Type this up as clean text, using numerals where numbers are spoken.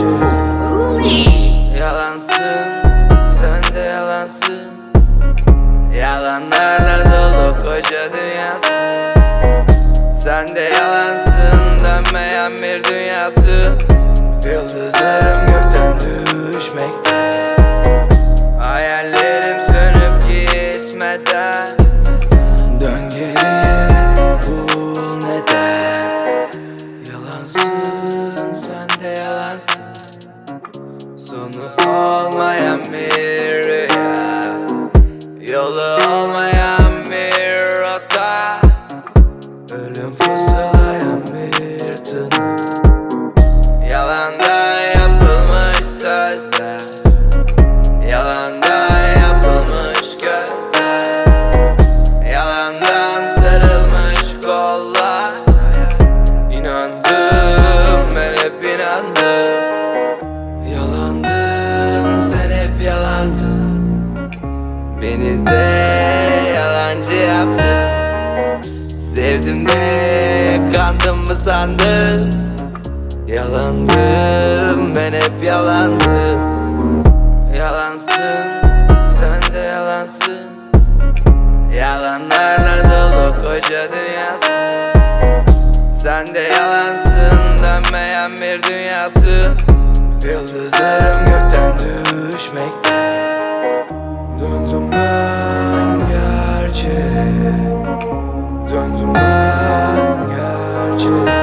Yalansın, sen de yalansın. Yalanlarla dolu koca dünyası. Sen de yalansın, dönmeyen bir dünyası. Yıldızlarım gökten düşmekte. Hayallerim sönüp gitmeden. Dön geriye, bul neden. Yalansın, sen de yalansın. Sonu olmayan bir rüya, yolu olmayan bir rota, ölüm fısıldayan bir tını. Yalandan yapılmış sözler, yalandan yapılmış gözler, yalandan sarılmış kollar. İnandım, ben hep inandım. Yalandın, sen hep yalandın. Beni de yalancı yaptın. Sevdim de kandım mı sandın? Yalandım, ben hep yalandım. Yalansın, sen de yalansın. Yalanlarla dolu koca dünyası. Sen de yalansın, dönmeyen bir dünyası. Yıldızlarım gökten düşmekte. Döndüm ben gerçek. Döndüm ben gerçek.